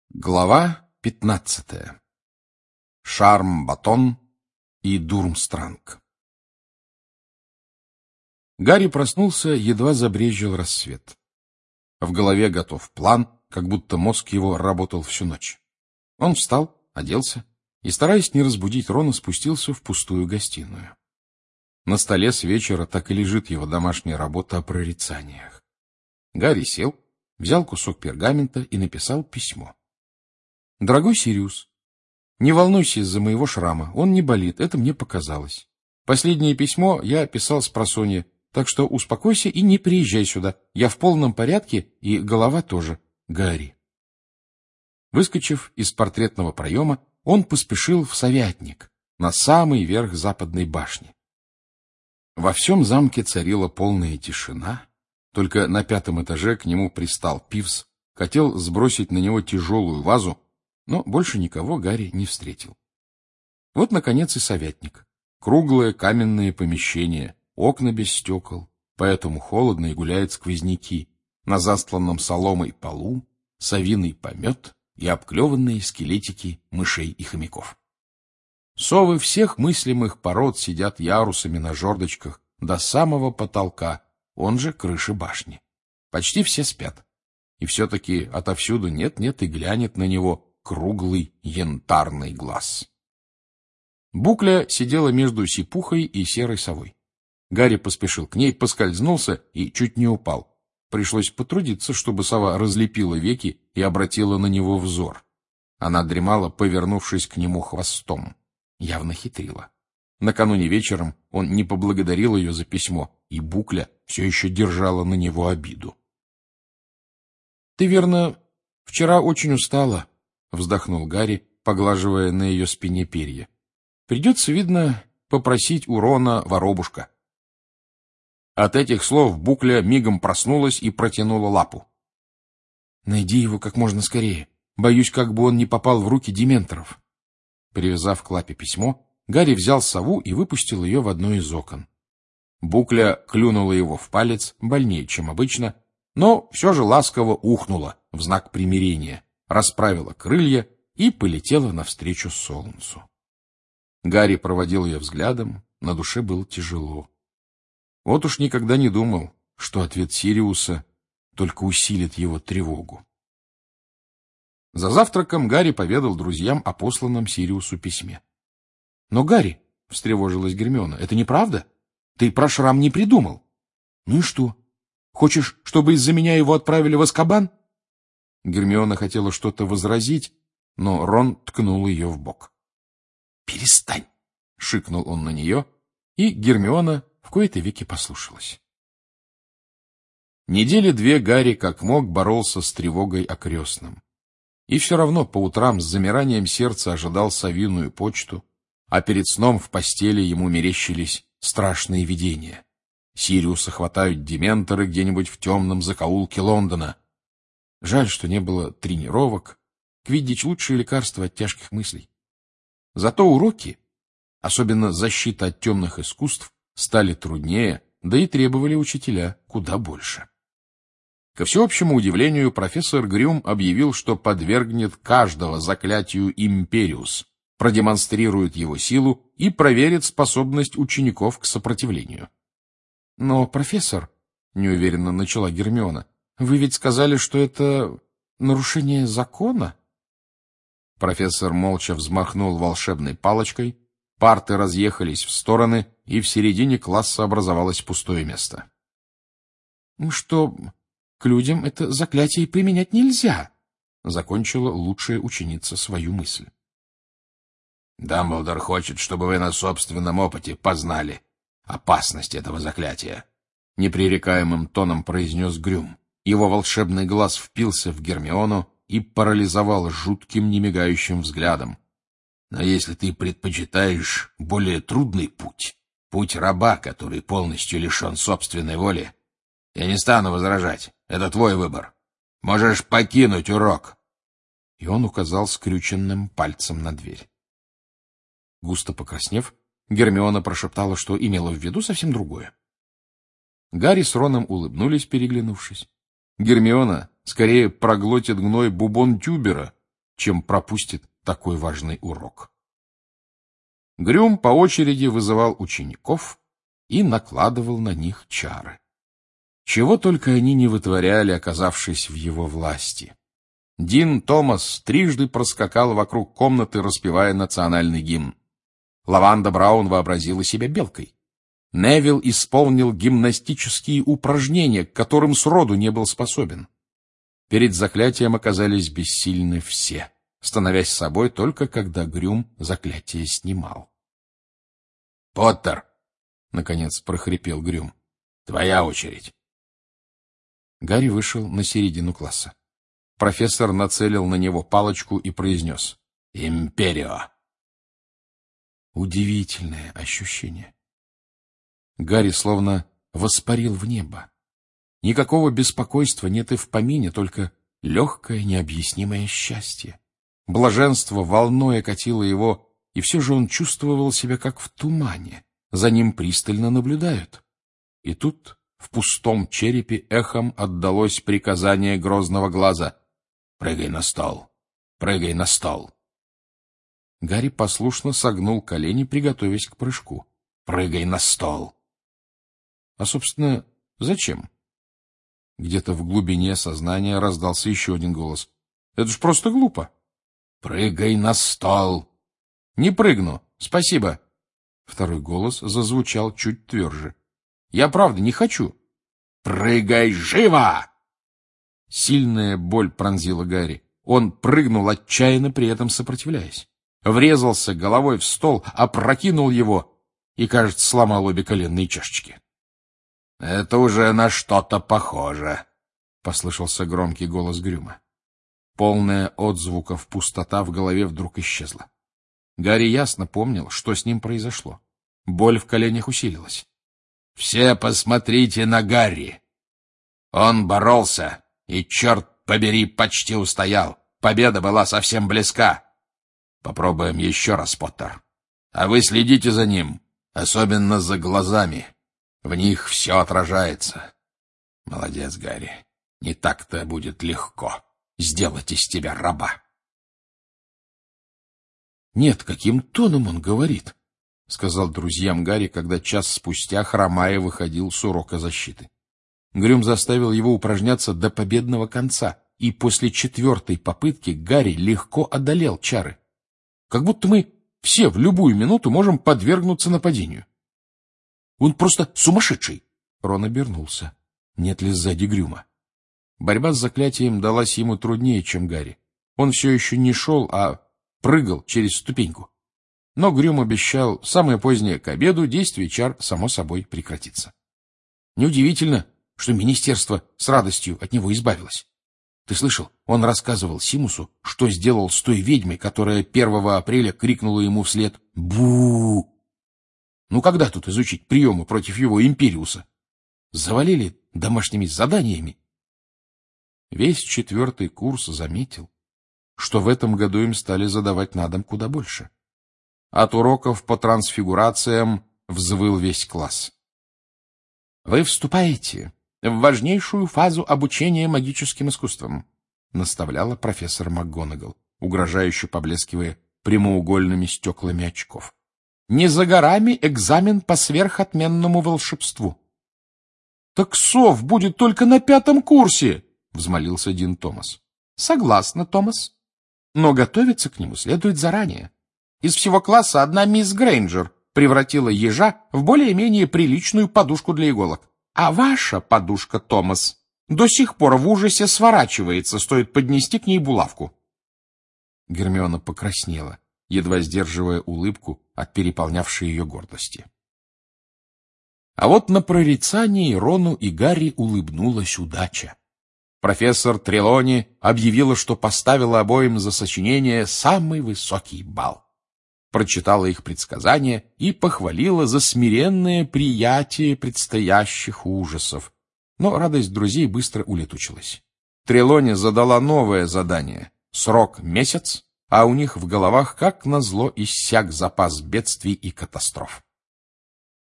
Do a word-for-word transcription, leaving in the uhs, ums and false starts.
Глава пятнадцатая. Шарм-Батон и Дурмстранг. Гарри проснулся, едва забрезжил рассвет. В голове готов план, как будто мозг его работал всю ночь. Он встал, оделся и, стараясь не разбудить Рона, спустился в пустую гостиную. На столе с вечера так и лежит его домашняя работа о прорицаниях. Гарри сел, взял кусок пергамента и написал письмо. «Дорогой Сириус, не волнуйся из-за моего шрама, он не болит, это мне показалось. Последнее письмо я писал спросонья, так что успокойся и не приезжай сюда. Я в полном порядке, и голова тоже. Гарри». Выскочив из портретного проема, он поспешил в совятник, на самый верх западной башни. Во всем замке царила полная тишина, только на пятом этаже к нему пристал Пивз, хотел сбросить на него тяжелую вазу, но больше никого Гарри не встретил. Вот, наконец, и совятник. Круглое каменное помещение, окна без стекол, поэтому холодно и гуляют сквозняки. На застланном соломой полу совиный помет и обклеванные скелетики мышей и хомяков. Совы всех мыслимых пород сидят ярусами на жердочках до самого потолка, он же крыши башни. Почти все спят. И все-таки отовсюду нет-нет и глянет на него круглый янтарный глаз. Букля сидела между сипухой и серой совой. Гарри поспешил к ней, поскользнулся и чуть не упал. Пришлось потрудиться, чтобы сова разлепила веки и обратила на него взор. Она дремала, повернувшись к нему хвостом. Явно хитрила. Накануне вечером он не поблагодарил ее за письмо, и Букля все еще держала на него обиду. — Ты, верно, вчера очень устала, — вздохнул Гарри, поглаживая на ее спине перья. — Придется, видно, попросить у Рона воробушка. От этих слов Букля мигом проснулась и протянула лапу. — Найди его как можно скорее. Боюсь, как бы он не попал в руки дементоров. Привязав к лапе письмо, Гарри взял сову и выпустил ее в одно из окон. Букля клюнула его в палец, больнее, чем обычно, но все же ласково ухнула в знак примирения, расправила крылья и полетела навстречу солнцу. Гарри проводил ее взглядом, на душе было тяжело. Вот уж никогда не думал, что ответ Сириуса только усилит его тревогу. За завтраком Гарри поведал друзьям о посланном Сириусу письме. — Но, Гарри, — встревожилась Гермиона, — это неправда? Ты про шрам не придумал. — Ну и что? Хочешь, чтобы из-за меня его отправили в Азкабан? Гермиона хотела что-то возразить, но Рон ткнул ее в бок. — Перестань! — шикнул он на нее, и Гермиона в кои-то веки послушалась. Недели две Гарри как мог боролся с тревогой о крестном. И все равно по утрам с замиранием сердца ожидал совиную почту, а перед сном в постели ему мерещились страшные видения. Сириуса хватают дементоры где-нибудь в темном закоулке Лондона. Жаль, что не было тренировок. Квиддич — лучшее лекарство от тяжких мыслей. Зато уроки, особенно защита от темных искусств, стали труднее, да и требовали учителя куда больше. Ко всеобщему удивлению, профессор Грюм объявил, что подвергнет каждого заклятию Империус, продемонстрирует его силу и проверит способность учеников к сопротивлению. — Но, профессор, — неуверенно начала Гермиона, — вы ведь сказали, что это нарушение закона? Профессор молча взмахнул волшебной палочкой, парты разъехались в стороны, и в середине класса образовалось пустое место. — Что... к людям это заклятие применять нельзя, — закончила лучшая ученица свою мысль. — Дамблдор хочет, чтобы вы на собственном опыте познали опасность этого заклятия, — непререкаемым тоном произнес Грюм. Его волшебный глаз впился в Гермиону и парализовал жутким немигающим взглядом. — Но если ты предпочитаешь более трудный путь, путь раба, который полностью лишен собственной воли, я не стану возражать. Это твой выбор. Можешь покинуть урок. И он указал скрюченным пальцем на дверь. Густо покраснев, Гермиона прошептала, что имела в виду совсем другое. Гарри с Роном улыбнулись, переглянувшись. Гермиона скорее проглотит гной бубон Тюбера, чем пропустит такой важный урок. Грюм по очереди вызывал учеников и накладывал на них чары. Чего только они не вытворяли, оказавшись в его власти. Дин Томас трижды проскакал вокруг комнаты, распевая национальный гимн. Лаванда Браун вообразила себя белкой. Невилл исполнил гимнастические упражнения, к которым сроду не был способен. Перед заклятием оказались бессильны все, становясь собой только когда Грюм заклятие снимал. — Поттер! — наконец прохрипел Грюм. — Твоя очередь. Гарри вышел на середину класса. Профессор нацелил на него палочку и произнес: «Империо!» Удивительное ощущение. Гарри словно воспарил в небо. Никакого беспокойства нет и в помине, только легкое необъяснимое счастье. Блаженство волной окатило его, и все же он чувствовал себя как в тумане. За ним пристально наблюдают. И тут в пустом черепе эхом отдалось приказание грозного глаза: «Прыгай на стол! Прыгай на стол!» Гарри послушно согнул колени, приготовясь к прыжку. «Прыгай на стол!» А, собственно, зачем? Где-то в глубине сознания раздался еще один голос. «Это ж просто глупо!» «Прыгай на стол!» «Не прыгну, спасибо!» Второй голос зазвучал чуть тверже. «Я правда не хочу!» «Прыгай живо!» Сильная боль пронзила Гарри. Он прыгнул, отчаянно при этом сопротивляясь. Врезался головой в стол, опрокинул его и, кажется, сломал обе коленные чашечки. — Это уже на что-то похоже, — послышался громкий голос Грюма. Полная отзвуков пустота в голове вдруг исчезла. Гарри ясно помнил, что с ним произошло. Боль в коленях усилилась. — Все посмотрите на Гарри! Он боролся и, черт побери, почти устоял. Победа была совсем близка. Попробуем еще раз, Поттер. А вы следите за ним, особенно за глазами. В них все отражается. Молодец, Гарри. Не так-то будет легко сделать из тебя раба. Нет, каким тоном он говорит, — сказал друзьям Гарри, когда час спустя, хромая, выходил с урока защиты. Грюм заставил его упражняться до победного конца, и после четвертой попытки Гарри легко одолел чары. Как будто мы все в любую минуту можем подвергнуться нападению. Он просто сумасшедший. Рон обернулся. Нет ли сзади Грюма? Борьба с заклятием далась ему труднее, чем Гарри. Он все еще не шел, а прыгал через ступеньку. Но Грюм обещал, самое позднее к обеду действие чар само собой прекратится. Неудивительно, что министерство с радостью от него избавилось. Ты слышал, он рассказывал Симусу, что сделал с той ведьмой, которая первого апреля крикнула ему вслед «Бу!». Ну когда тут изучить приемы против его Империуса? Завалили домашними заданиями. Весь четвертый курс заметил, что в этом году им стали задавать на дом куда больше. От уроков по трансфигурациям взвыл весь класс. Вы вступаете в важнейшую фазу обучения магическим искусствам, наставляла профессор МакГонагал, угрожающе поблескивая прямоугольными стеклами очков. Не за горами экзамен по сверхотменному волшебству. — Так сов будет только на пятом курсе, — взмолился Дин Томас. — Согласна, Томас. Но готовиться к нему следует заранее. Из всего класса одна мисс Грейнджер превратила ежа в более-менее приличную подушку для иголок. А ваша подушка, Томас, до сих пор в ужасе сворачивается, стоит поднести к ней булавку. Гермиона покраснела, едва сдерживая улыбку от переполнявшей ее гордости. А вот на прорицании Рону и Гарри улыбнулась удача. Профессор Трелони объявила, что поставила обоим за сочинение самый высокий балл. Прочитала их предсказания и похвалила за смиренное приятие предстоящих ужасов. Но радость друзей быстро улетучилась. Трелони задала новое задание. Срок — месяц, а у них в головах, как назло, иссяк запас бедствий и катастроф.